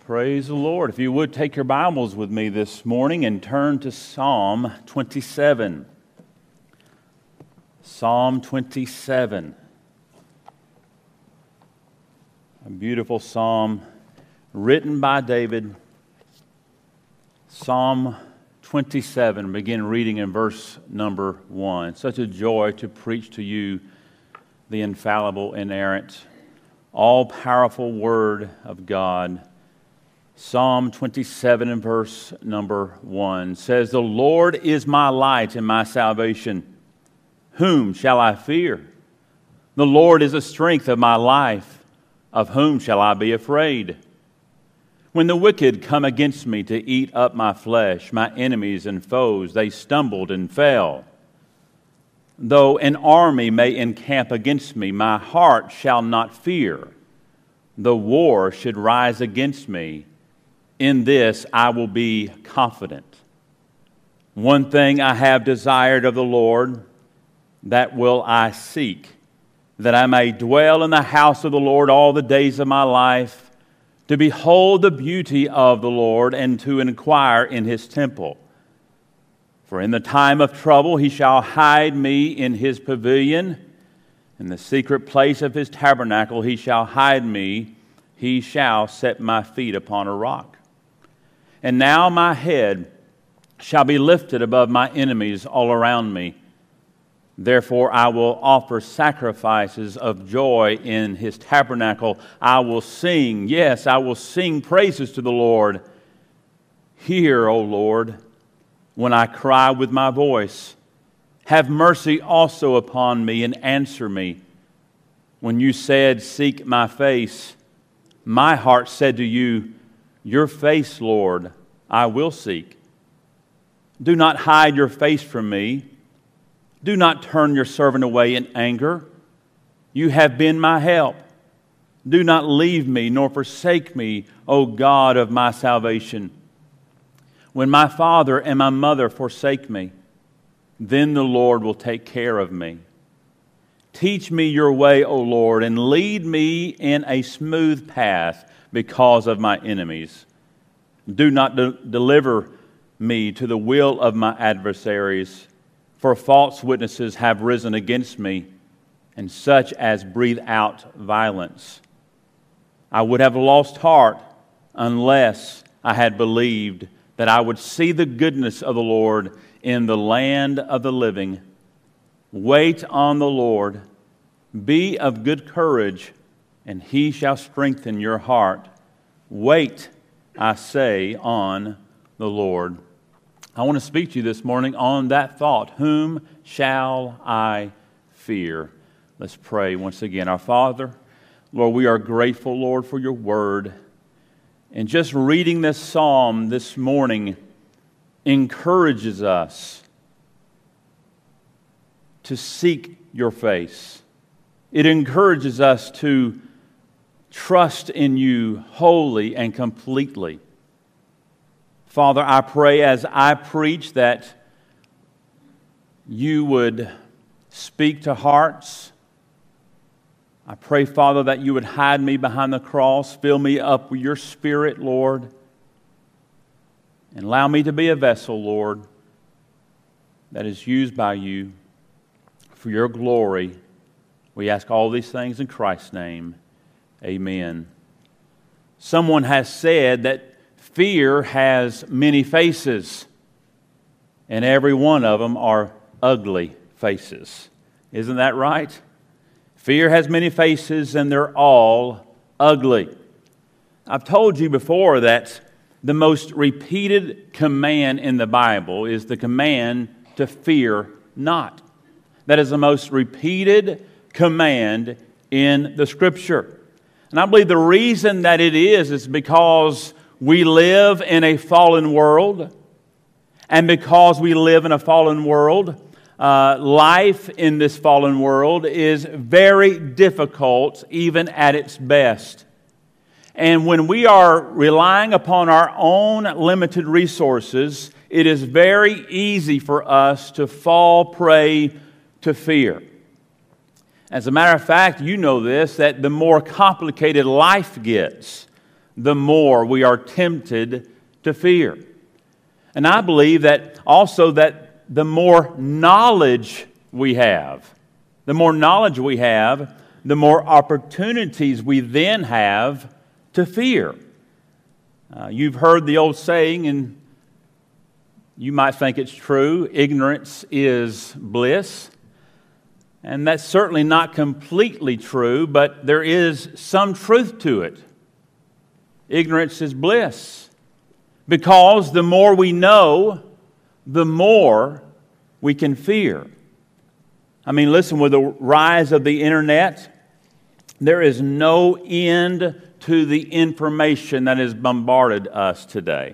Praise the Lord. If you would take your Bibles with me this morning and turn to Psalm 27. Psalm 27. A beautiful psalm written by David. Psalm 27. Begin reading in verse number 1. Such a joy to preach to you the infallible, inerrant, all-powerful Word of God. Psalm 27 and verse number 1 says, "The Lord is my light and my salvation. Whom shall I fear? The Lord is the strength of my life. Of whom shall I be afraid? When the wicked come against me to eat up my flesh, my enemies and foes, they stumbled and fell. Though an army may encamp against me, my heart shall not fear. Though war should rise against me, in this I will be confident. One thing I have desired of the Lord, that will I seek, that I may dwell in the house of the Lord all the days of my life, to behold the beauty of the Lord and to inquire in his temple. For in the time of trouble he shall hide me in his pavilion. In the secret place of his tabernacle he shall hide me. He shall set my feet upon a rock. And now my head shall be lifted above my enemies all around me. Therefore I will offer sacrifices of joy in his tabernacle. I will sing, yes, I will sing praises to the Lord. Hear, O Lord, when I cry with my voice. Have mercy also upon me and answer me. When you said, seek my face, my heart said to you, your face, Lord, I will seek. Do not hide your face from me. Do not turn your servant away in anger. You have been my help. Do not leave me nor forsake me, O God of my salvation. When my father and my mother forsake me, then the Lord will take care of me. Teach me your way, O Lord, and lead me in a smooth path because of my enemies. Do not deliver me to the will of my adversaries, for false witnesses have risen against me, and such as breathe out violence. I would have lost heart unless I had believed that I would see the goodness of the Lord in the land of the living. Wait on the Lord. Be of good courage, and he shall strengthen your heart. Wait, I say, on the Lord." I want to speak to you this morning on that thought. Whom shall I fear? Let's pray once again. Our Father, Lord, we are grateful, Lord, for your word. And just reading this psalm this morning encourages us to seek your face. It encourages us to trust in you wholly and completely. Father, I pray as I preach that you would speak to hearts. I pray, Father, that you would hide me behind the cross, fill me up with your Spirit, Lord, and allow me to be a vessel, Lord, that is used by you for your glory. We ask all these things in Christ's name. Amen. Someone has said that fear has many faces, and every one of them are ugly faces. Isn't that right? Fear has many faces, and they're all ugly. I've told you before that the most repeated command in the Bible is the command to fear not. That is the most repeated command in the Scripture. And I believe the reason that it is because we live in a fallen world. And because we live in a fallen world, life in this fallen world is very difficult, even at its best. And when we are relying upon our own limited resources, it is very easy for us to fall prey to fear. As a matter of fact, you know this, that the more complicated life gets, the more we are tempted to fear. And I believe that also that the more knowledge we have, the more opportunities we then have to fear. You've heard the old saying, and you might think it's true, ignorance is bliss. And that's certainly not completely true, but there is some truth to it. Ignorance is bliss. Because the more we know, the more we can fear. I mean, listen, with the rise of the internet, there is no end to the information that has bombarded us today.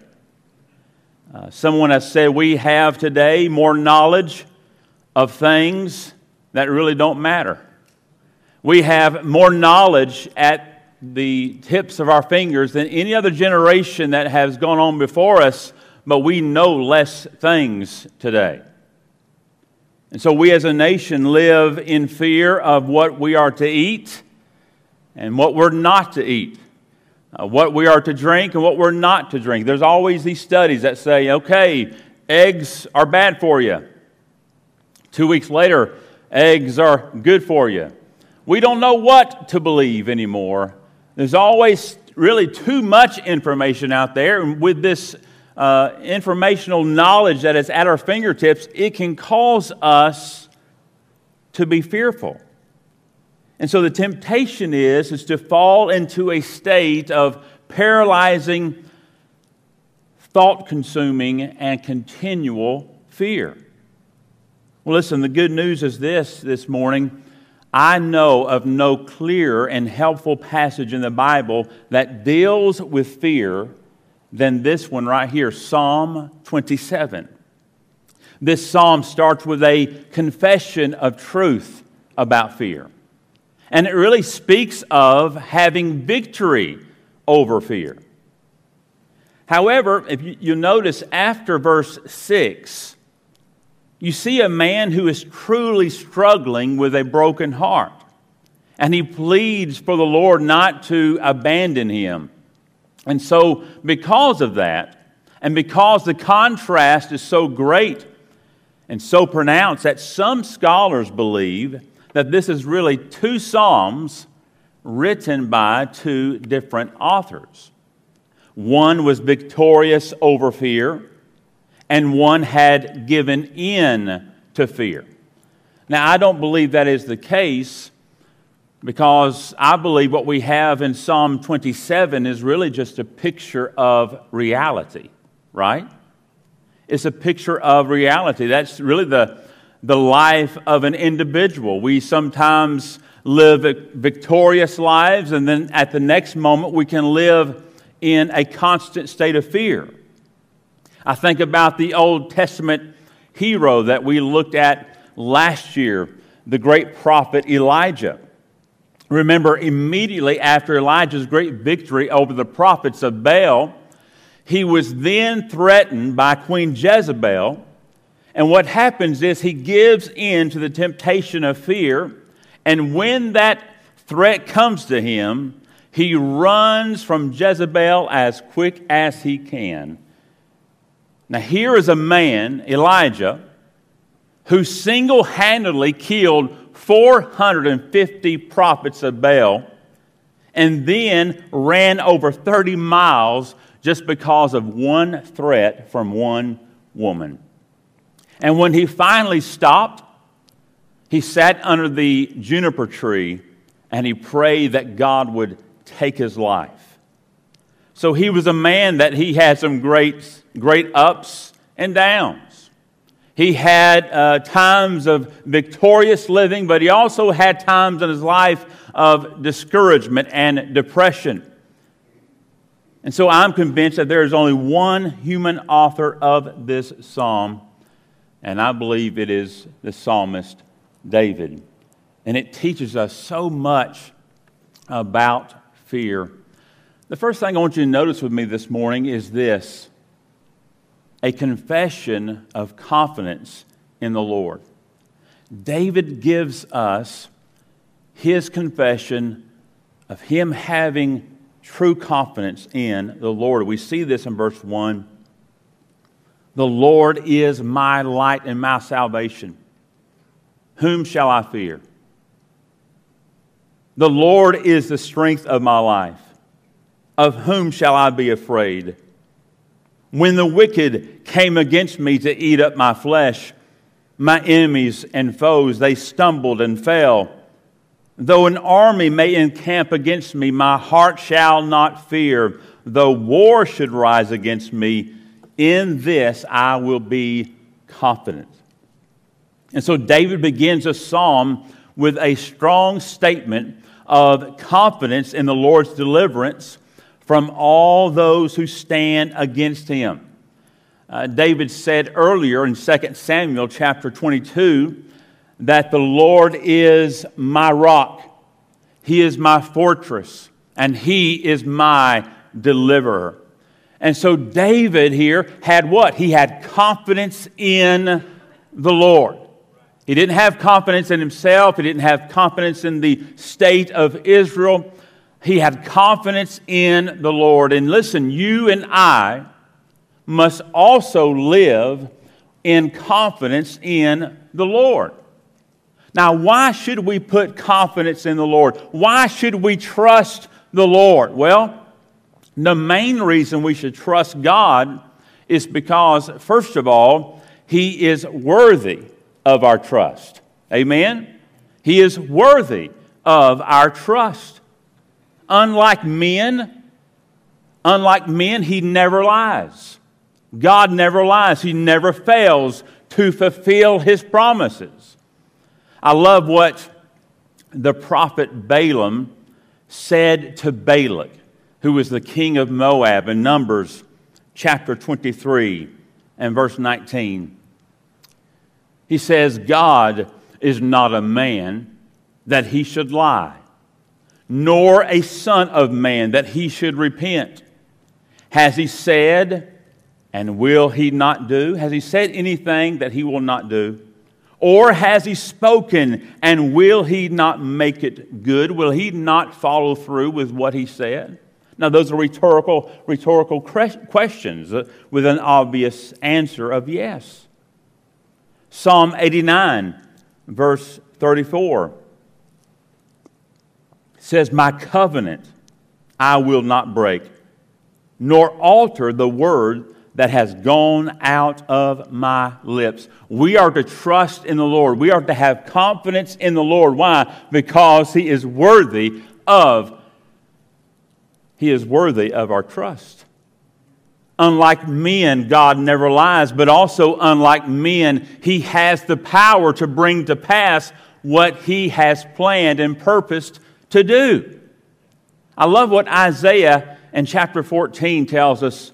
Someone has said we have today more knowledge of things that really don't matter. We have more knowledge at the tips of our fingers than any other generation that has gone on before us, but we know less things today. And so we as a nation live in fear of what we are to eat and what we're not to eat, what we are to drink and what we're not to drink. There's always these studies that say, okay, eggs are bad for you. 2 weeks later, eggs are good for you. We don't know what to believe anymore. There's always really too much information out there. And with this informational knowledge that is at our fingertips, it can cause us to be fearful. And so the temptation is to fall into a state of paralyzing, thought-consuming, and continual fear. Well, listen, the good news is this morning. I know of no clearer and helpful passage in the Bible that deals with fear than this one right here, Psalm 27. This psalm starts with a confession of truth about fear. And it really speaks of having victory over fear. However, if you notice after verse 6, you see a man who is truly struggling with a broken heart. And he pleads for the Lord not to abandon him. And so, because of that, and because the contrast is so great and so pronounced, that some scholars believe that this is really two psalms written by two different authors. One was victorious over fear, and one had given in to fear. Now, I don't believe that is the case, because I believe what we have in Psalm 27 is really just a picture of reality, right? It's a picture of reality. That's really the life of an individual. We sometimes live victorious lives, and then at the next moment we can live in a constant state of fear. I think about the Old Testament hero that we looked at last year, the great prophet Elijah. Remember, immediately after Elijah's great victory over the prophets of Baal, he was then threatened by Queen Jezebel. And what happens is he gives in to the temptation of fear. And when that threat comes to him, he runs from Jezebel as quick as he can. Now, here is a man, Elijah, who single-handedly killed 450 prophets of Baal and then ran over 30 miles just because of one threat from one woman. And when he finally stopped, he sat under the juniper tree and he prayed that God would take his life. So he was a man that he had some great ups and downs. He had times of victorious living, but he also had times in his life of discouragement and depression. And so I'm convinced that there is only one human author of this psalm, and I believe it is the psalmist David. And it teaches us so much about fear. The first thing I want you to notice with me this morning is this: a confession of confidence in the Lord. David gives us his confession of him having true confidence in the Lord. We see this in verse 1. The Lord is my light and my salvation. Whom shall I fear? The Lord is the strength of my life. Of whom shall I be afraid? When the wicked came against me to eat up my flesh, my enemies and foes, they stumbled and fell. Though an army may encamp against me, my heart shall not fear. Though war should rise against me, in this I will be confident. And so David begins a psalm with a strong statement of confidence in the Lord's deliverance from all those who stand against him. David said earlier in 2 Samuel chapter 22 that the Lord is my rock, He is my fortress, and He is my deliverer. And so David here had what? He had confidence in the Lord. He didn't have confidence in himself. He didn't have confidence in the state of Israel. He had confidence in the Lord. And listen, you and I must also live in confidence in the Lord. Now, why should we put confidence in the Lord? Why should we trust the Lord? Well, the main reason we should trust God is because, first of all, He is worthy of our trust. Amen? He is worthy of our trust. Unlike men, He never lies. God never lies. He never fails to fulfill His promises. I love what the prophet Balaam said to Balak, who was the king of Moab, in Numbers chapter 23 and verse 19. He says, God is not a man that He should lie, nor a son of man that He should repent. Has He said, and will He not do? Has He said anything that He will not do? Or has He spoken, and will He not make it good? Will He not follow through with what He said? Now, those are rhetorical questions with an obvious answer of yes. Psalm 89, verse 34 says, my covenant I will not break, nor alter the word that has gone out of my lips. We are to trust in the Lord. We are to have confidence in the Lord. Why? Because He is worthy of our trust. Unlike men, God never lies, but also unlike men, He has the power to bring to pass what He has planned and purposed to do. I love what Isaiah in chapter 14 tells us.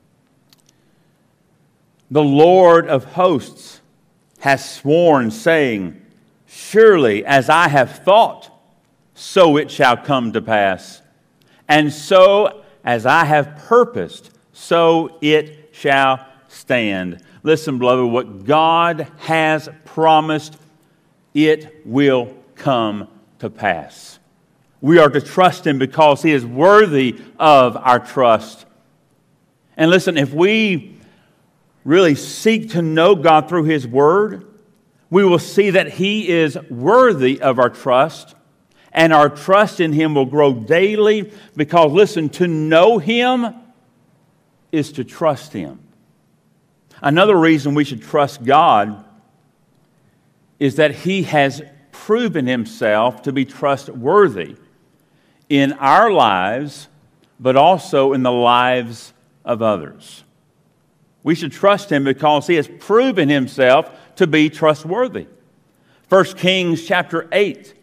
The Lord of hosts has sworn, saying, surely as I have thought, so it shall come to pass. And so as I have purposed, so it shall stand. Listen, beloved, what God has promised, it will come to pass. We are to trust Him because He is worthy of our trust. And listen, if we really seek to know God through His Word, we will see that He is worthy of our trust, and our trust in Him will grow daily because, listen, to know Him is to trust Him. Another reason we should trust God is that He has proven Himself to be trustworthy in our lives, but also in the lives of others. We should trust Him because He has proven Himself to be trustworthy. 1 Kings chapter 8.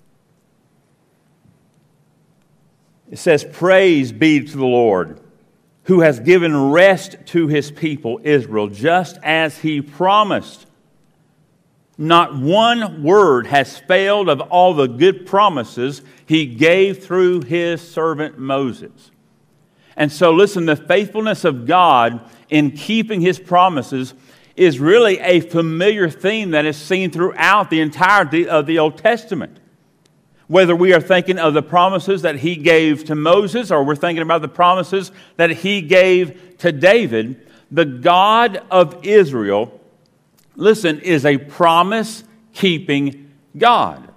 It says, praise be to the Lord, who has given rest to His people Israel, just as He promised. Not one word has failed of all the good promises He gave through His servant Moses. And so, listen, the faithfulness of God in keeping His promises is really a familiar theme that is seen throughout the entirety of the Old Testament. Whether we are thinking of the promises that he gave to Moses or we're thinking about the promises that he gave to David, the God of Israel, listen, is a promise-keeping God.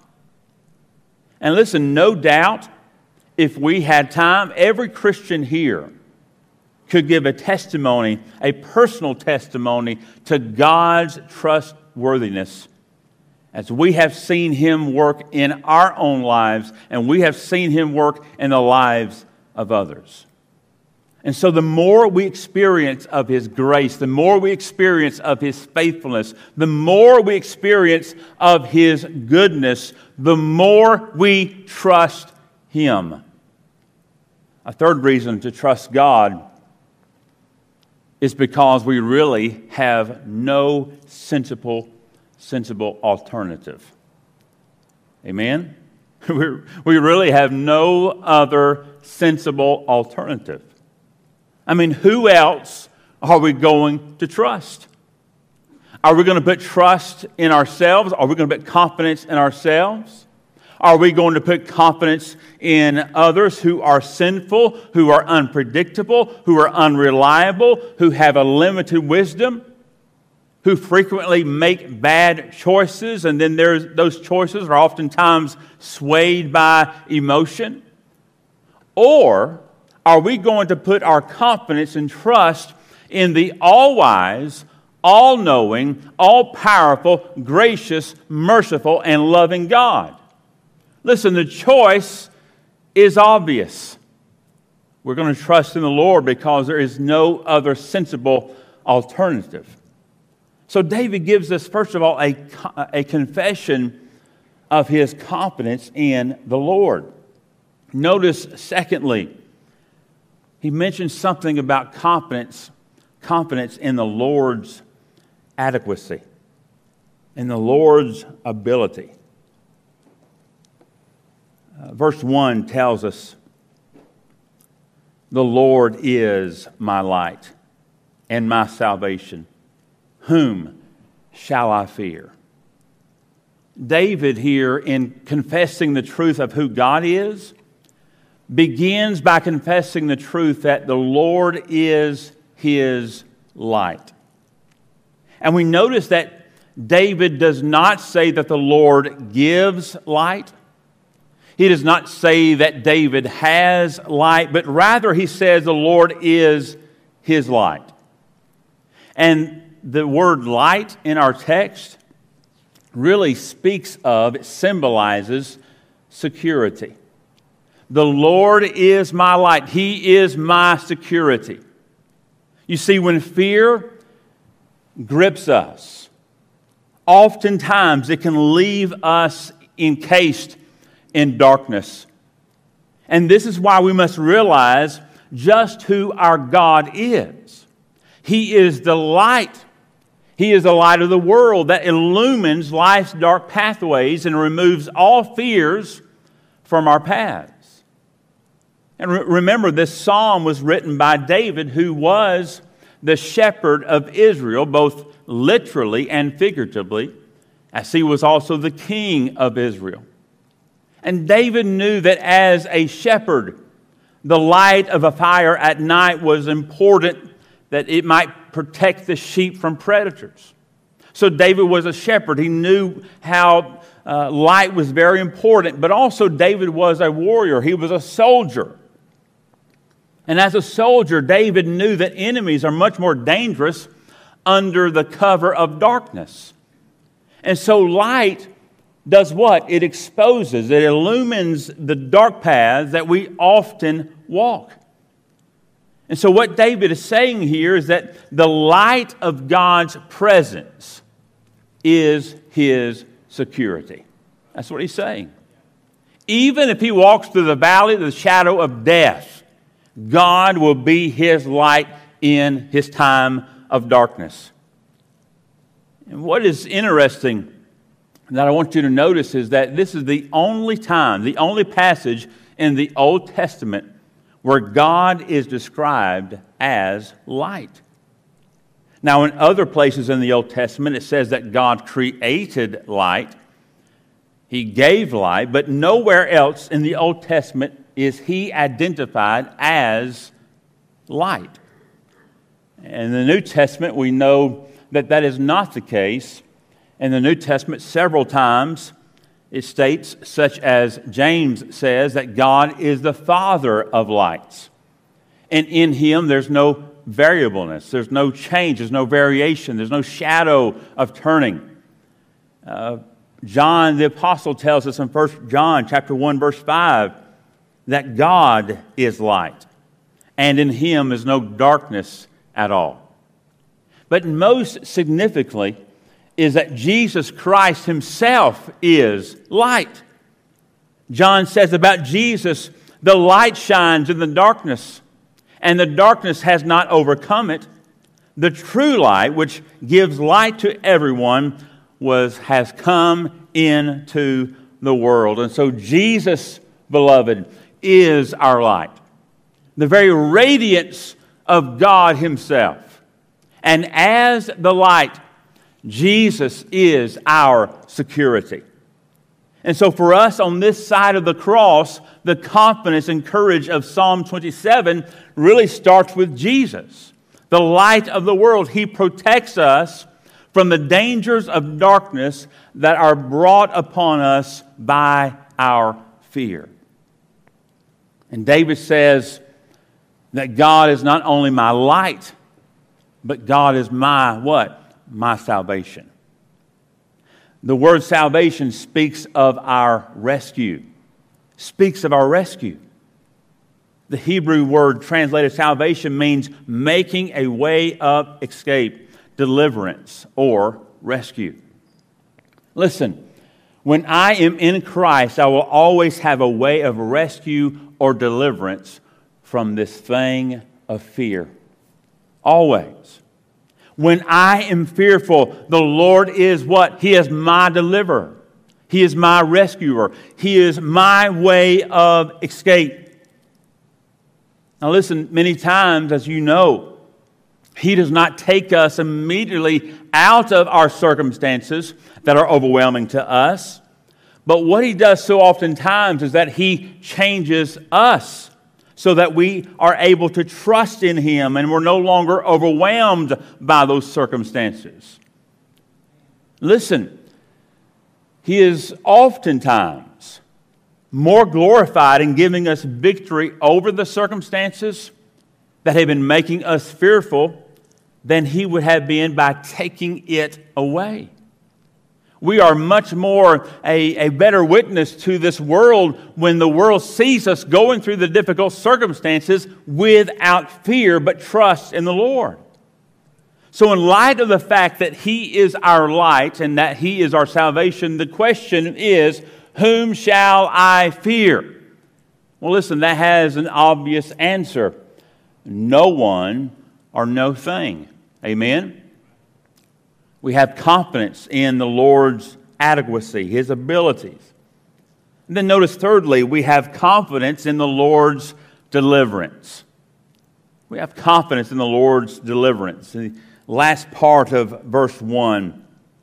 And listen, no doubt, if we had time, every Christian here could give a testimony, a personal testimony to God's trustworthiness as we have seen him work in our own lives and we have seen him work in the lives of others. And so the more we experience of his grace, the more we experience of his faithfulness, the more we experience of his goodness, the more we trust him. A third reason to trust God is because we really have no sensible alternative. Amen? We really have no other sensible alternative. I mean, who else are we going to trust? Are we going to put trust in ourselves? Are we going to put confidence in ourselves? Are we going to put confidence in others who are sinful, who are unpredictable, who are unreliable, who have a limited wisdom, who frequently make bad choices, and then those choices are oftentimes swayed by emotion? Or are we going to put our confidence and trust in the all-wise, all-knowing, all-powerful, gracious, merciful, and loving God? Listen, the choice is obvious. We're going to trust in the Lord because there is no other sensible alternative. So David gives us, first of all, a confession of his confidence in the Lord. Notice, secondly, he mentions something about confidence in the Lord's adequacy, in the Lord's ability. Verse 1 tells us, "The Lord is my light and my salvation. Whom shall I fear?" David here, in confessing the truth of who God is, begins by confessing the truth that the Lord is his light. And we notice that David does not say that the Lord gives light. He does not say that David has light, but rather he says the Lord is his light. And the word light in our text really speaks of, it symbolizes security. The Lord is my light. He is my security. You see, when fear grips us, oftentimes it can leave us encased in darkness. And this is why we must realize just who our God is. He is the light. He is the light of the world that illumines life's dark pathways and removes all fears from our paths. And remember, this psalm was written by David, who was the shepherd of Israel, both literally and figuratively, as he was also the king of Israel. And David knew that as a shepherd, the light of a fire at night was important, that it might protect the sheep from predators. So David was a shepherd. He knew how light was very important, but also David was a warrior. He was a soldier. And as a soldier, David knew that enemies are much more dangerous under the cover of darkness. And so light does what? It exposes, it illumines the dark paths that we often walk. And so what David is saying here is that the light of God's presence is his security. That's what he's saying. Even if he walks through the valley of the shadow of death, God will be his light in his time of darkness. And what is interesting that I want you to notice is that this is the only time, the only passage in the Old Testament where God is described as light. Now, in other places in the Old Testament, it says that God created light. He gave light, but nowhere else in the Old Testament is he identified as light. In the New Testament, we know that that is not the case. In the New Testament, several times it states, such as James says, that God is the Father of lights. And in him, there's no variableness, there's no change, there's no variation, there's no shadow of turning. John the Apostle tells us in 1 John chapter 1, verse 5, that God is light, and in him is no darkness at all. But most significantly is that Jesus Christ himself is light. John says about Jesus, the light shines in the darkness, and the darkness has not overcome it. The true light, which gives light to everyone, has come into the world. And so Jesus, beloved, is our light, the very radiance of God himself. And as the light, Jesus is our security. And so for us on this side of the cross, the confidence and courage of Psalm 27 really starts with Jesus, the light of the world. He protects us from the dangers of darkness that are brought upon us by our fear. And David says that God is not only my light, but God is my what? My salvation. The word salvation speaks of our rescue. Speaks of our rescue. The Hebrew word translated salvation means making a way of escape, deliverance, or rescue. Listen, when I am in Christ, I will always have a way of rescue or deliverance from this thing of fear. Always. When I am fearful, the Lord is what? He is my deliverer. He is my rescuer. He is my way of escape. Now listen, many times, as you know, He does not take us immediately out of our circumstances that are overwhelming to us. But what He does so oftentimes is that He changes us so that we are able to trust in Him and we're no longer overwhelmed by those circumstances. Listen, He is oftentimes more glorified in giving us victory over the circumstances that have been making us fearful than He would have been by taking it away. We are much more a better witness to this world when the world sees us going through the difficult circumstances without fear, but trust in the Lord. So in light of the fact that He is our light and that He is our salvation, the question is, whom shall I fear? Well, listen, that has an obvious answer. No one or no thing. Amen? We have confidence in the Lord's adequacy, His abilities. And then notice thirdly, we have confidence in the Lord's deliverance. We have confidence in the Lord's deliverance. The last part of verse 1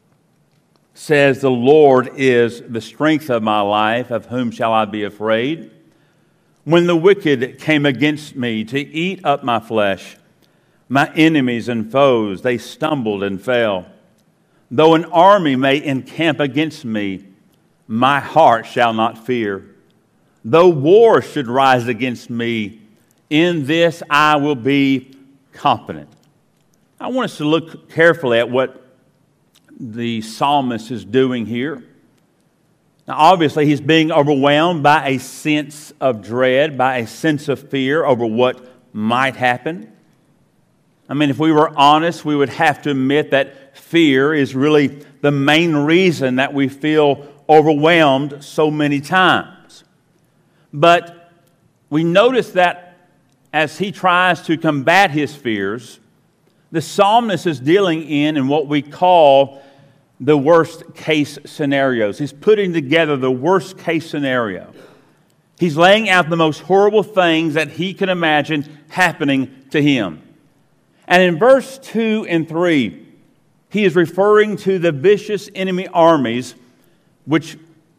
says, "The Lord is the strength of my life, of whom shall I be afraid? When the wicked came against me to eat up my flesh, my enemies and foes, they stumbled and fell. Though an army may encamp against me, my heart shall not fear. Though war should rise against me, in this I will be confident." I want us to look carefully at what the psalmist is doing here. Now, obviously, he's being overwhelmed by a sense of dread, by a sense of fear over what might happen. I mean, if we were honest, we would have to admit that fear is really the main reason that we feel overwhelmed so many times. But we notice that as he tries to combat his fears, the psalmist is dealing in what we call the worst case scenarios. He's putting together the worst case scenario. He's laying out the most horrible things that he can imagine happening to him. And in verse 2 and 3, he is referring to the vicious enemy armies which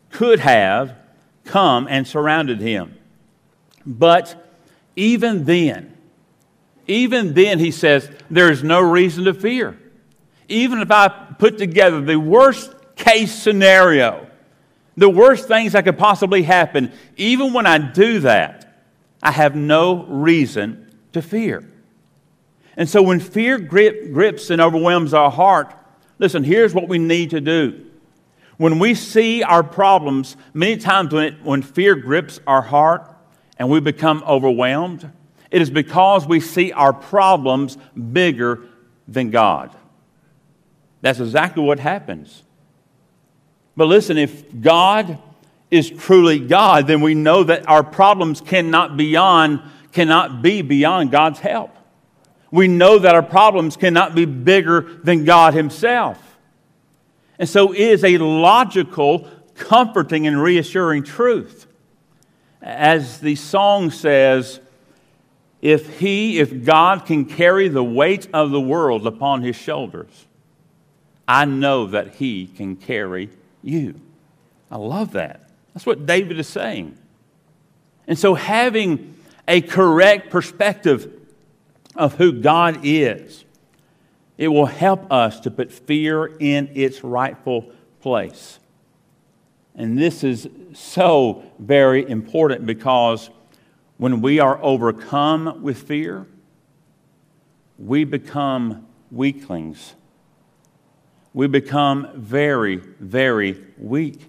could have come and surrounded him. But even then, he says, there's no reason to fear. Even if I put together the worst case scenario, the worst things that could possibly happen, even when I do that, I have no reason to fear. And so when fear grips and overwhelms our heart, listen, here's what we need to do. When we see our problems, many times when fear grips our heart and we become overwhelmed, it is because we see our problems bigger than God. That's exactly what happens. But listen, if God is truly God, then we know that our problems cannot be beyond God's help. We know that our problems cannot be bigger than God Himself. And so it is a logical, comforting, and reassuring truth. As the song says, if God can carry the weight of the world upon His shoulders, I know that He can carry you. I love that. That's what David is saying. And so having a correct perspective of who God is, it will help us to put fear in its rightful place. And this is so very important because when we are overcome with fear, we become weaklings. We become very, very weak.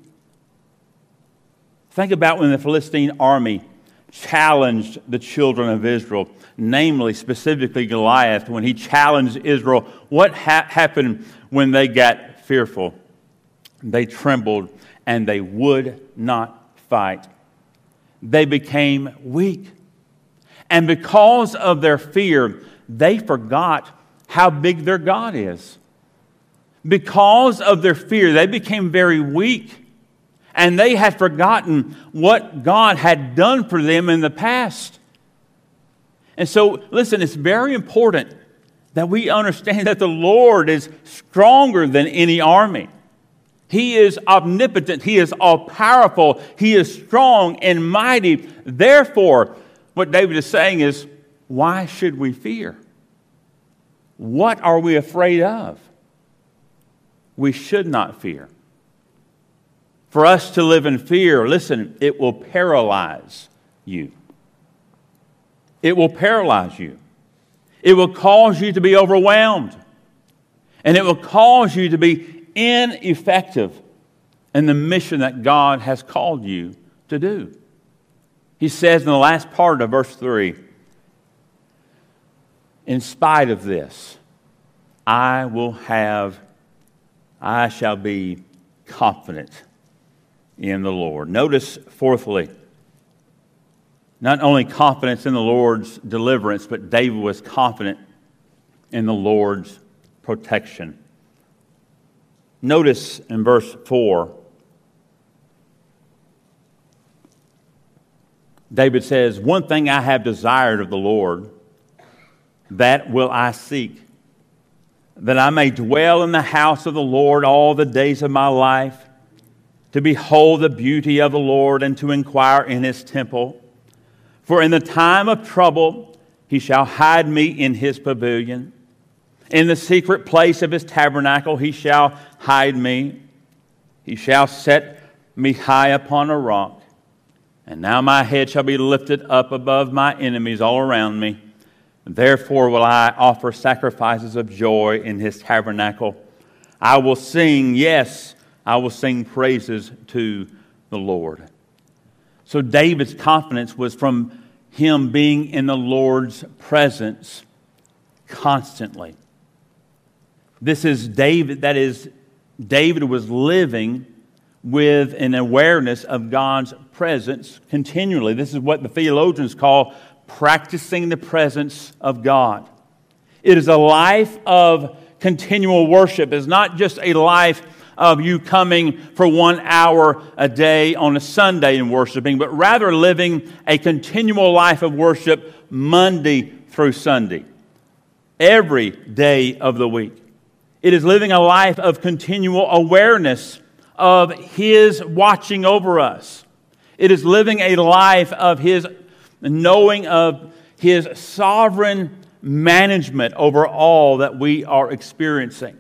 Think about when the Philistine army challenged the children of Israel, namely, specifically Goliath, when he challenged Israel. What happened when they got fearful? They trembled and they would not fight. They became weak. And because of their fear, they forgot how big their God is. Because of their fear, they became very weak. And they had forgotten what God had done for them in the past. And so, listen, it's very important that we understand that the Lord is stronger than any army. He is omnipotent. He is all-powerful. He is strong and mighty. Therefore, what David is saying is, why should we fear? What are we afraid of? We should not fear. For us to live in fear, listen, it will paralyze you. It will paralyze you. It will cause you to be overwhelmed. And it will cause you to be ineffective in the mission that God has called you to do. He says in the last part of verse 3, in spite of this, I shall be confident in the Lord. Notice, fourthly, not only confidence in the Lord's deliverance, but David was confident in the Lord's protection. Notice in verse 4, David says, one thing I have desired of the Lord, that will I seek, that I may dwell in the house of the Lord all the days of my life, to behold the beauty of the Lord and to inquire in His temple. For in the time of trouble He shall hide me in His pavilion. In the secret place of His tabernacle He shall hide me. He shall set me high upon a rock. And now my head shall be lifted up above my enemies all around me. Therefore will I offer sacrifices of joy in His tabernacle. I will sing, yes, I will sing praises to the Lord. So David's confidence was from him being in the Lord's presence constantly. This is David, that is, David was living with an awareness of God's presence continually. This is what the theologians call practicing the presence of God. It is a life of continual worship. It's not just a life of you coming for 1 hour a day on a Sunday and worshiping, but rather living a continual life of worship Monday through Sunday, every day of the week. It is living a life of continual awareness of His watching over us. It is living a life of His knowing of His sovereign management over all that we are experiencing.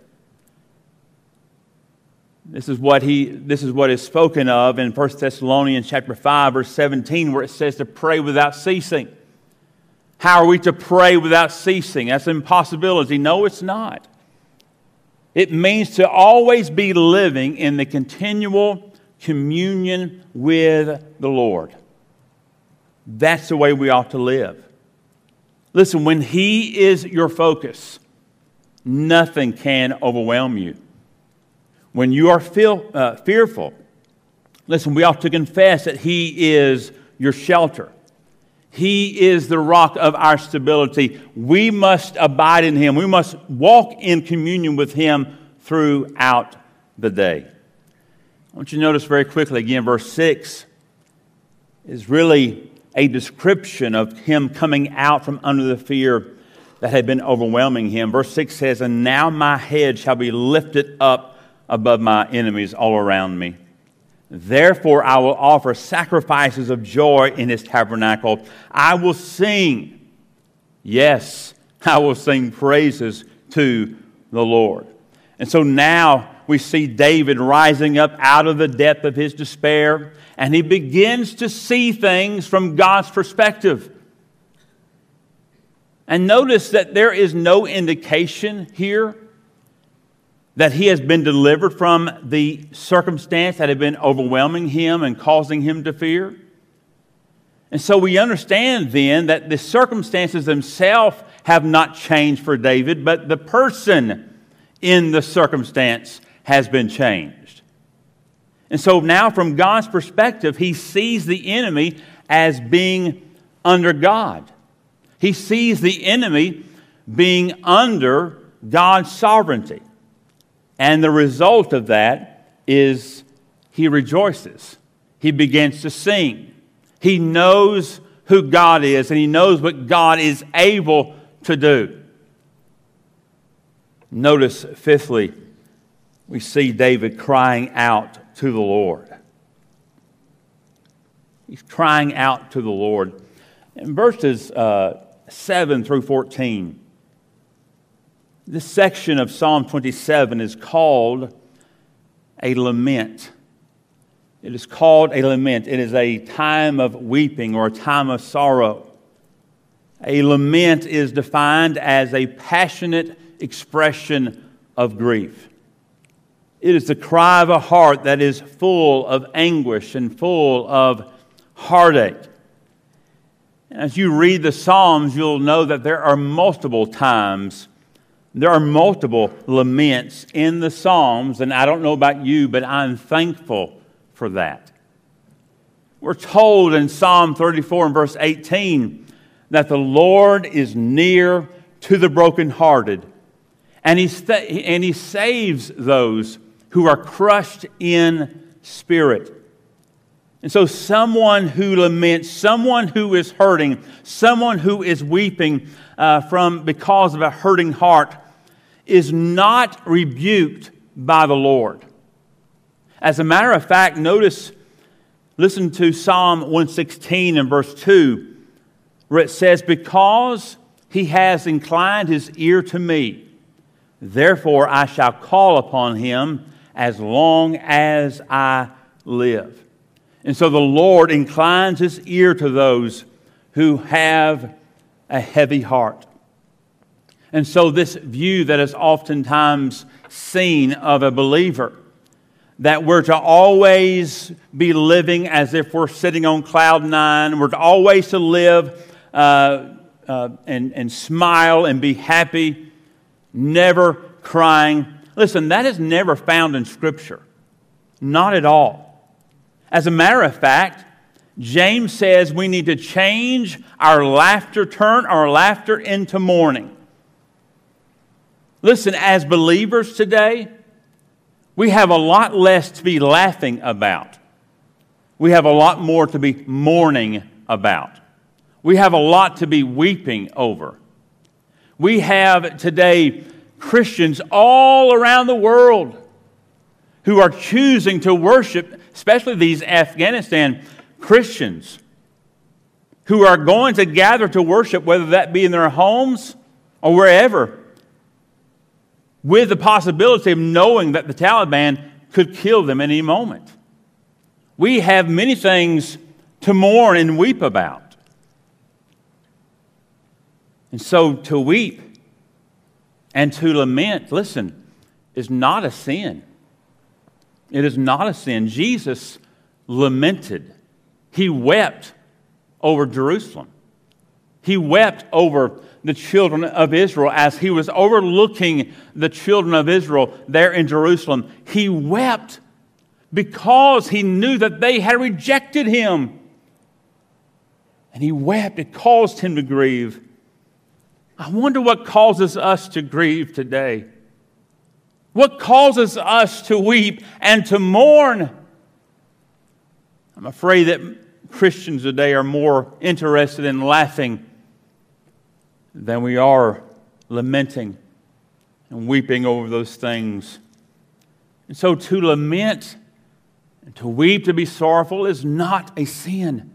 This is what is spoken of in 1 Thessalonians chapter 5, verse 17, where it says to pray without ceasing. How are we to pray without ceasing? That's an impossibility. No, it's not. It means to always be living in the continual communion with the Lord. That's the way we ought to live. Listen, when He is your focus, nothing can overwhelm you. When you are fearful, listen, we ought to confess that He is your shelter. He is the rock of our stability. We must abide in Him. We must walk in communion with Him throughout the day. I want you to notice very quickly again, verse 6 is really a description of Him coming out from under the fear that had been overwhelming Him. Verse 6 says, "And now my head shall be lifted up above my enemies all around me. Therefore I will offer sacrifices of joy in His tabernacle. I will sing, yes, I will sing praises to the Lord." And so now we see David rising up out of the depth of his despair, and he begins to see things from God's perspective. And notice that there is no indication here that he has been delivered from the circumstance that had been overwhelming him and causing him to fear. And so we understand then that the circumstances themselves have not changed for David, but the person in the circumstance has been changed. And so now from God's perspective, he sees the enemy as being under God. He sees the enemy being under God's sovereignty. And the result of that is he rejoices. He begins to sing. He knows who God is, and he knows what God is able to do. Notice, fifthly, we see David crying out to the Lord. He's crying out to the Lord. In verses 7 through 14, this section of Psalm 27 is called a lament. It is called a lament. It is a time of weeping or a time of sorrow. A lament is defined as a passionate expression of grief. It is the cry of a heart that is full of anguish and full of heartache. As you read the Psalms, you'll know that there are multiple times, there are multiple laments in the Psalms, and I don't know about you, but I'm thankful for that. We're told in Psalm 34 and verse 18 that the Lord is near to the brokenhearted, and He saves those who are crushed in spirit. And so someone who laments, someone who is hurting, someone who is weeping because of a hurting heart is not rebuked by the Lord. As a matter of fact, listen to Psalm 116 and verse 2, where it says, "Because He has inclined His ear to me, therefore I shall call upon Him as long as I live." And so the Lord inclines His ear to those who have a heavy heart. And so this view that is oftentimes seen of a believer, that we're to always be living as if we're sitting on cloud nine, we're to always to live and smile and be happy, never crying. Listen, that is never found in Scripture. Not at all. As a matter of fact, James says we need to change our laughter, turn our laughter into mourning. Listen, as believers today, we have a lot less to be laughing about. We have a lot more to be mourning about. We have a lot to be weeping over. We have today Christians all around the world who are choosing to worship, especially these Afghanistan Christians, who are going to gather to worship, whether that be in their homes or wherever, with the possibility of knowing that the Taliban could kill them at any moment. We have many things to mourn and weep about. And so to weep and to lament, listen, is not a sin. It is not a sin. Jesus lamented. He wept over Jerusalem. He wept over the children of Israel as he was overlooking the children of Israel there in Jerusalem. He wept because he knew that they had rejected him. And he wept. It caused him to grieve. I wonder what causes us to grieve today. What causes us to weep and to mourn? I'm afraid that Christians today are more interested in laughing than we are lamenting and weeping over those things. And so to lament and to weep, to be sorrowful, is not a sin.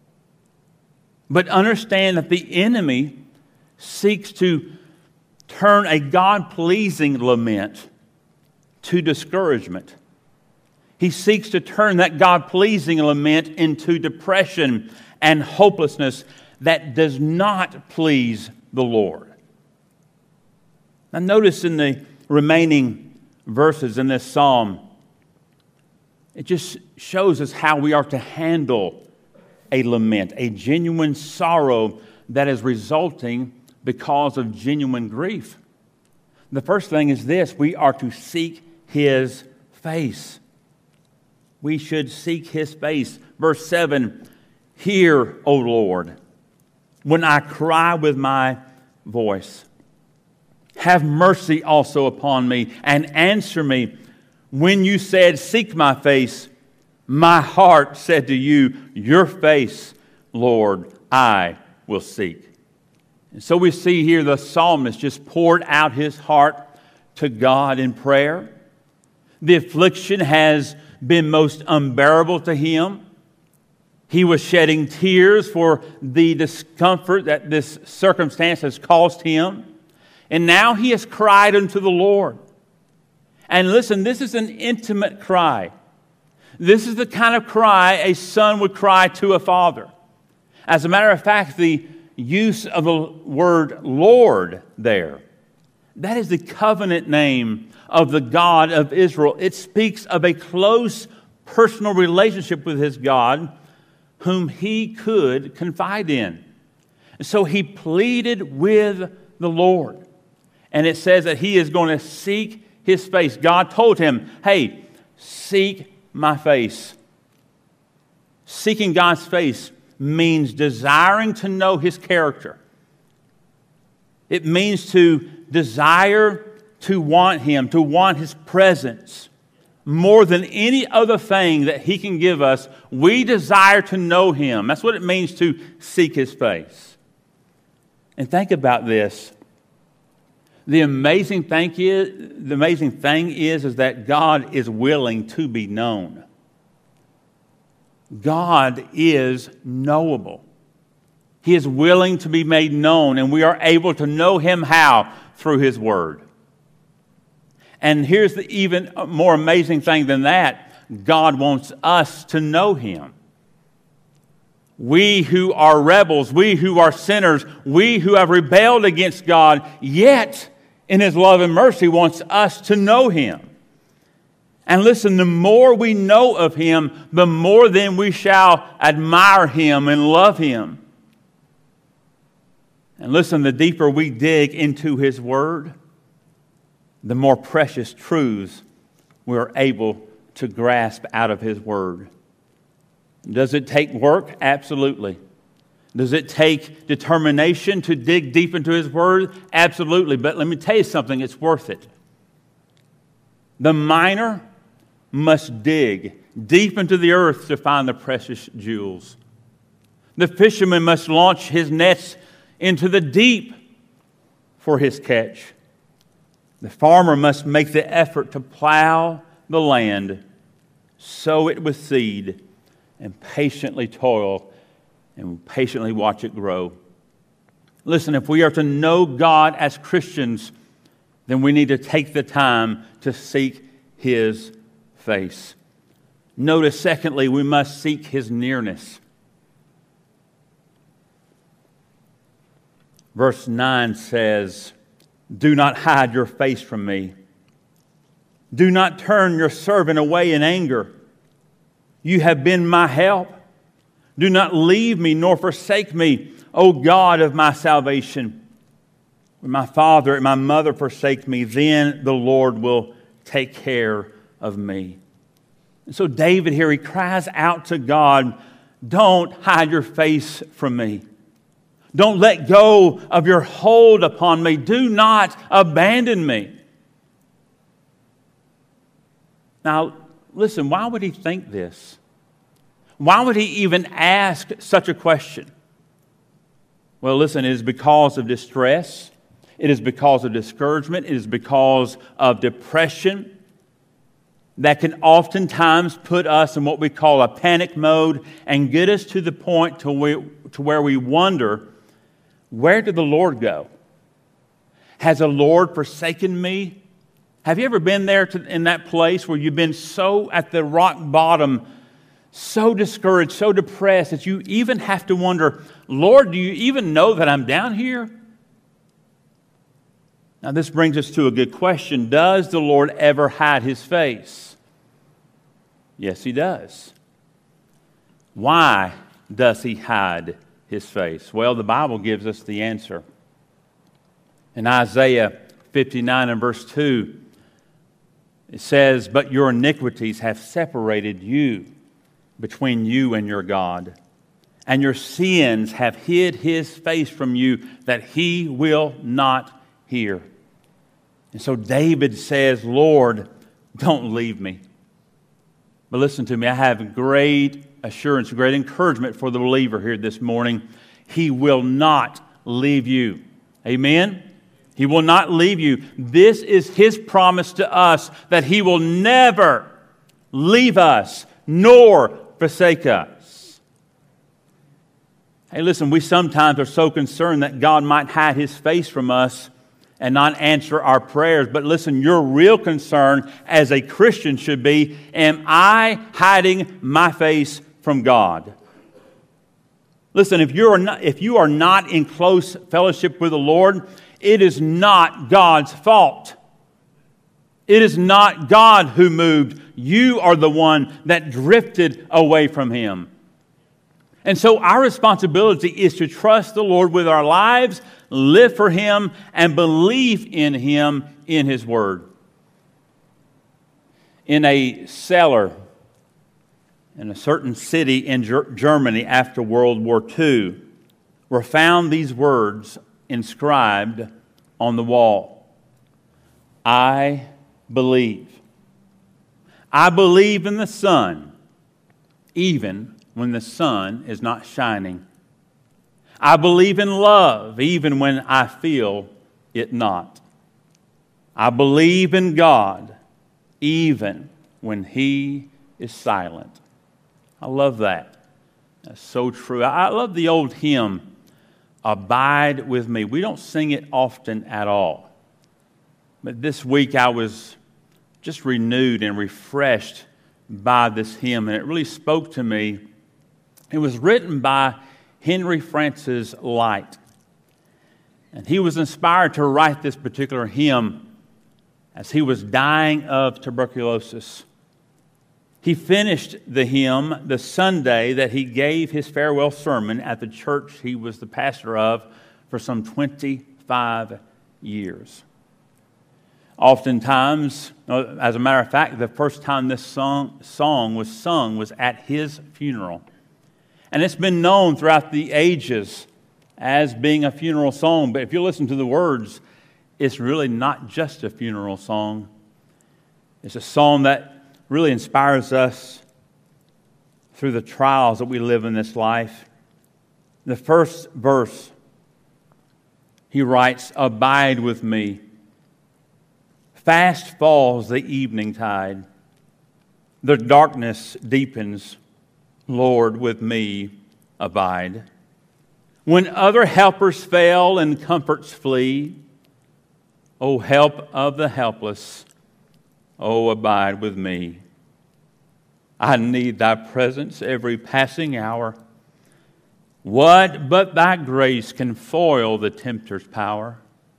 But understand that the enemy seeks to turn a God-pleasing lament to discouragement. He seeks to turn that God-pleasing lament into depression and hopelessness that does not please the Lord. Now notice in the remaining verses in this psalm, it just shows us how we are to handle a lament, a genuine sorrow that is resulting because of genuine grief. The first thing is this: we are to seek His face. We should seek His face. Verse 7, "Hear, O Lord, when I cry with my voice. Have mercy also upon me, and answer me. When you said, 'Seek my face,' my heart said to you, 'Your face, Lord, I will seek.'" And so we see here the psalmist just poured out his heart to God in prayer. The affliction has been most unbearable to him. He was shedding tears for the discomfort that this circumstance has caused him. And now he has cried unto the Lord. And listen, this is an intimate cry. This is the kind of cry a son would cry to a father. As a matter of fact, the use of the word Lord there, that is the covenant name of the God of Israel. It speaks of a close personal relationship with his God whom he could confide in. And so he pleaded with the Lord. And it says that he is going to seek His face. God told him, hey, seek my face. Seeking God's face means desiring to know His character. It means to desire to want Him, to want His presence. More than any other thing that He can give us, we desire to know Him. That's what it means to seek His face. And think about this. The amazing thing is that God is willing to be known. God is knowable. He is willing to be made known, and we are able to know Him how? Through His Word. And here's the even more amazing thing than that. God wants us to know Him. We who are rebels, we who are sinners, we who have rebelled against God, yet in His love and mercy wants us to know Him. And listen, the more we know of Him, the more then we shall admire Him and love Him. And listen, the deeper we dig into His Word, the more precious truths we're able to grasp out of His Word. Does it take work? Absolutely. Does it take determination to dig deep into His Word? Absolutely. But let me tell you something, it's worth it. The miner must dig deep into the earth to find the precious jewels. The fisherman must launch his nets into the deep for his catch. The farmer must make the effort to plow the land, sow it with seed, and patiently toil and patiently watch it grow. Listen, if we are to know God as Christians, then we need to take the time to seek His face. Notice, secondly, we must seek His nearness. Verse 9 says, "Do not hide your face from me. Do not turn your servant away in anger. You have been my help. Do not leave me nor forsake me, O God of my salvation. When my father and my mother forsake me, then the Lord will take care of me." And so David here, he cries out to God, "Don't hide your face from me. Don't let go of your hold upon me. Do not abandon me." Now, listen, why would he think this? Why would he even ask such a question? Well, listen, it is because of distress. It is because of discouragement. It is because of depression that can oftentimes put us in what we call a panic mode and get us to the point to where we wonder, where did the Lord go? Has the Lord forsaken me? Have you ever been there in that place where you've been so at the rock bottom, so discouraged, so depressed that you even have to wonder, Lord, do you even know that I'm down here? Now this brings us to a good question. Does the Lord ever hide His face? Yes, He does. Why does He hide His face? Well, the Bible gives us the answer. In Isaiah 59 and verse 2, it says, "But your iniquities have separated you between you and your God, and your sins have hid His face from you, that He will not hear." And so David says, "Lord, don't leave me." But listen to me, I have great assurance, great encouragement for the believer here this morning. He will not leave you. Amen? He will not leave you. This is His promise to us, that He will never leave us nor forsake us. Hey, listen, we sometimes are so concerned that God might hide His face from us and not answer our prayers. But listen, your real concern as a Christian should be, am I hiding my face from God? Listen, if you are not in close fellowship with the Lord, it is not God's fault. It is not God who moved. You are the one that drifted away from Him. And so our responsibility is to trust the Lord with our lives, live for Him, and believe in Him in His Word. In a cellar in a certain city in Germany after World War II were found these words inscribed on the wall: "I believe. I believe in the sun, even when the sun is not shining. I believe in love, even when I feel it not. I believe in God, even when He is silent." I love that. That's so true. I love the old hymn, "Abide with Me." We don't sing it often at all. But this week I was just renewed and refreshed by this hymn, and it really spoke to me. It was written by Henry Francis Lyte. And he was inspired to write this particular hymn as he was dying of tuberculosis. He finished the hymn the Sunday that he gave his farewell sermon at the church he was the pastor of for some 25 years. Oftentimes, as a matter of fact, the first time this song was sung was at his funeral. And it's been known throughout the ages as being a funeral song. But if you listen to the words, it's really not just a funeral song. It's a song that really inspires us through the trials that we live in this life. The first verse, he writes, "Abide with me. Fast falls the evening tide. the darkness deepens, Lord, with me abide. When other helpers fail and comforts flee, O help of the helpless, O abide with me. I need thy presence every passing hour. What but thy grace can foil the tempter's power?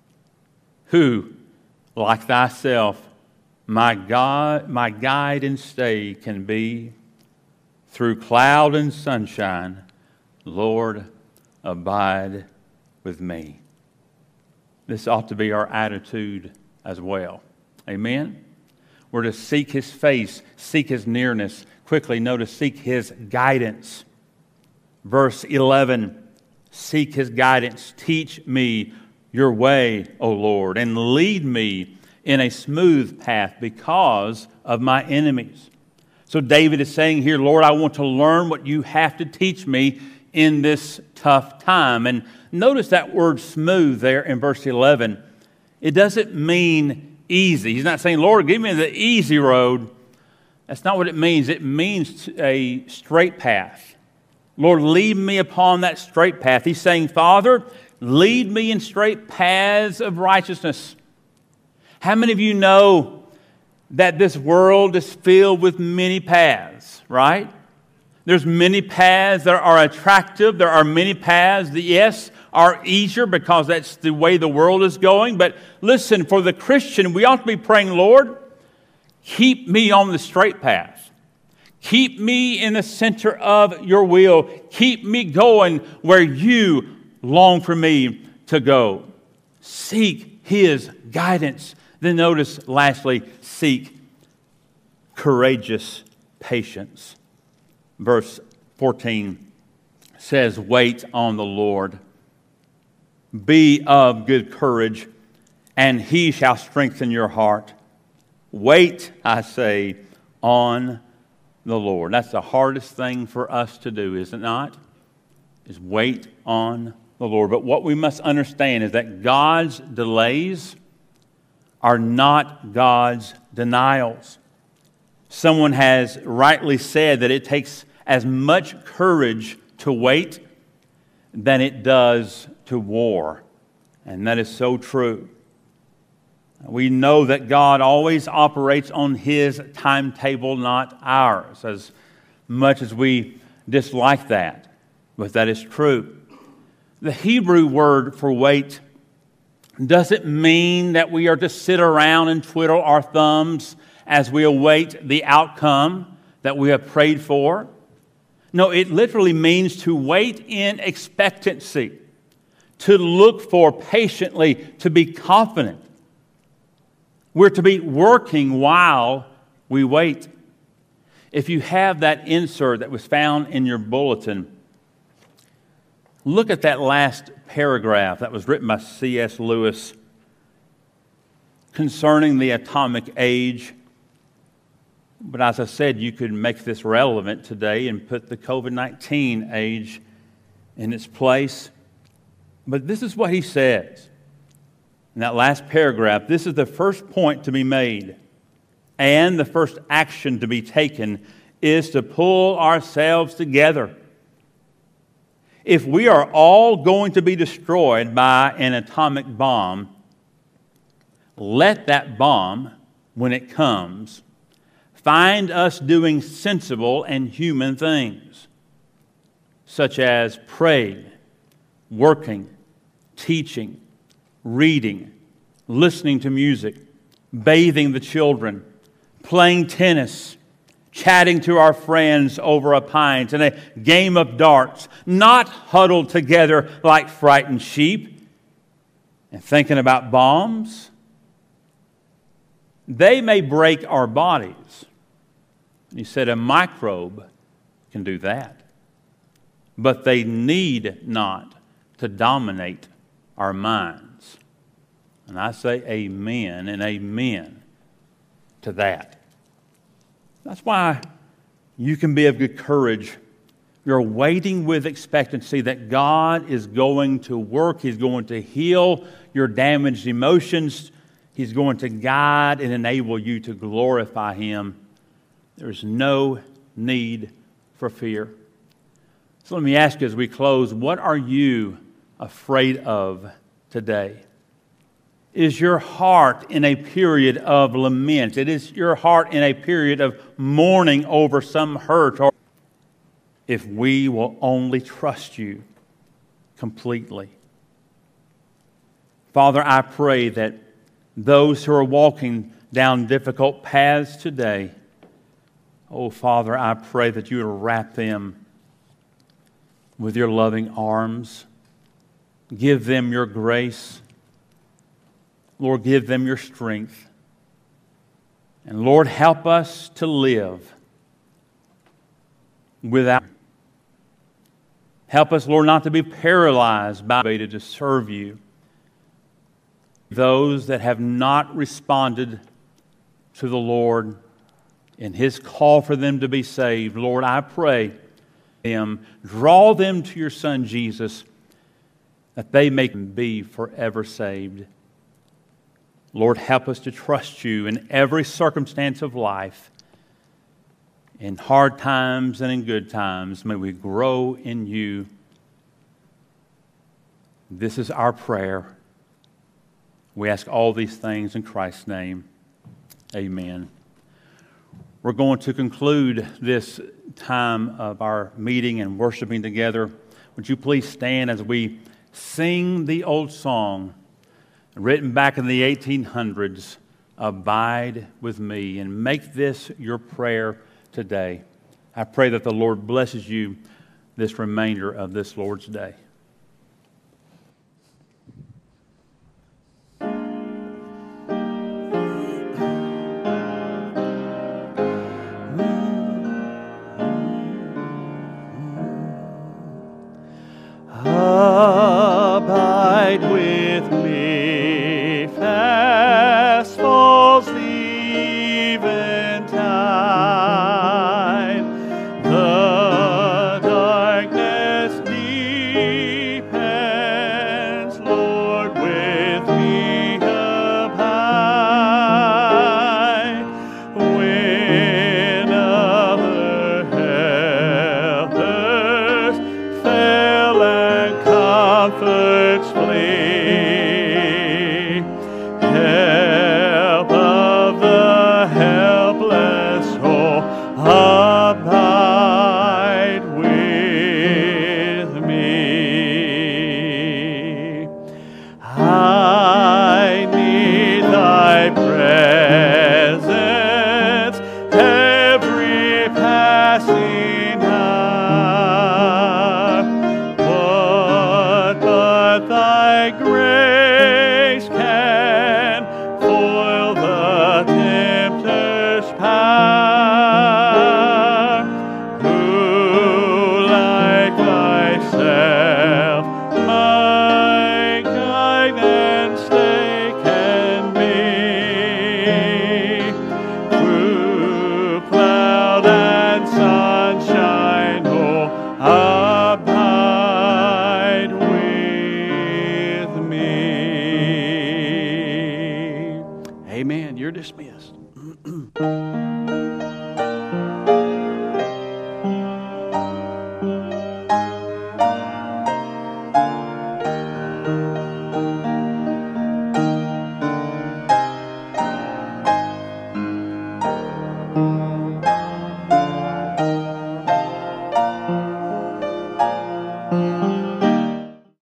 Who, like thyself, my God, my guide and stay can be? Through cloud and sunshine, Lord, abide with me. This ought to be our attitude as well. Amen? We're to seek His face, seek His nearness. Quickly, notice, seek His guidance. Verse 11, seek His guidance. Teach me your way, O Lord, and lead me in a smooth path because of my enemies. So David is saying here, Lord, I want to learn what you have to teach me in this tough time. And notice that word smooth there in verse 11. It doesn't mean easy. He's not saying, Lord, give me the easy road. That's not what it means. It means a straight path. Lord, lead me upon that straight path. He's saying, Father, lead me in straight paths of righteousness. How many of you know that this world is filled with many paths, right? There's many paths that are attractive. There are many paths that, yes, are easier because that's the way the world is going. But listen, for the Christian, we ought to be praying, Lord, keep me on the straight path. Keep me in the center of your will. Keep me going where you long for me to go. Seek His guidance. Then notice, lastly, seek courageous patience. Verse 14 says, wait on the Lord. Be of good courage, and He shall strengthen your heart. Wait, I say, on the Lord. That's the hardest thing for us to do, is it not? Is wait on the Lord. But what we must understand is that God's delays are not God's denials. Someone has rightly said that it takes as much courage to wait than it does to war. And that is so true. We know that God always operates on His timetable, not ours, as much as we dislike that. But that is true. The Hebrew word for wait doesn't mean that we are to sit around and twiddle our thumbs as we await the outcome that we have prayed for. No, it literally means to wait in expectancy, to look for patiently, to be confident. We're to be working while we wait. If you have that insert that was found in your bulletin, look at that last paragraph that was written by C.S. Lewis concerning the atomic age. But as I said, you could make this relevant today and put the COVID-19 age in its place. But this is what he says. In that last paragraph, this is the first point to be made, and the first action to be taken is to pull ourselves together. If we are all going to be destroyed by an atomic bomb, let that bomb, when it comes, find us doing sensible and human things, such as praying, working, teaching, reading, listening to music, bathing the children, playing tennis, chatting to our friends over a pint and a game of darts, not huddled together like frightened sheep and thinking about bombs. They may break our bodies. He said a microbe can do that. But they need not to dominate our minds. And I say amen and amen to that. That's why you can be of good courage. You're waiting with expectancy that God is going to work. He's going to heal your damaged emotions. He's going to guide and enable you to glorify Him There's no need for fear. So let me ask you as we close, what are you afraid of today? Is your heart in a period of lament? Is your heart in a period of mourning over some hurt? Or if we will only trust you completely. Father, I pray that those who are walking down difficult paths today, oh Father, I pray that you would wrap them with your loving arms. Give them your grace. Lord, give them your strength. And Lord, help us to live without. Help us, Lord, not to be paralyzed by ability to serve you. Those that have not responded to the Lord in His call for them to be saved, Lord, I pray them, draw them to your Son Jesus, that they may be forever saved. Lord, help us to trust you in every circumstance of life. In hard times and in good times, may we grow in you. This is our prayer. We ask all these things in Christ's name. Amen. We're going to conclude this time of our meeting and worshiping together. Would you please stand as we sing the old song written back in the 1800s, Abide with Me, and make this your prayer today. I pray that the Lord blesses you this remainder of this Lord's Day. Abide with me, fast falls the eventide. The darkness deepens, Lord, with me abide. When other helpers fail and comforts flee, help of the helpless soul, abide with me. I need thy presence every passing hour. What but thy grace can foil the tempter's power? Who like thyself my guide and stay can be? Through cloud and sunshine, oh, abide with me. Amen. You're dismissed.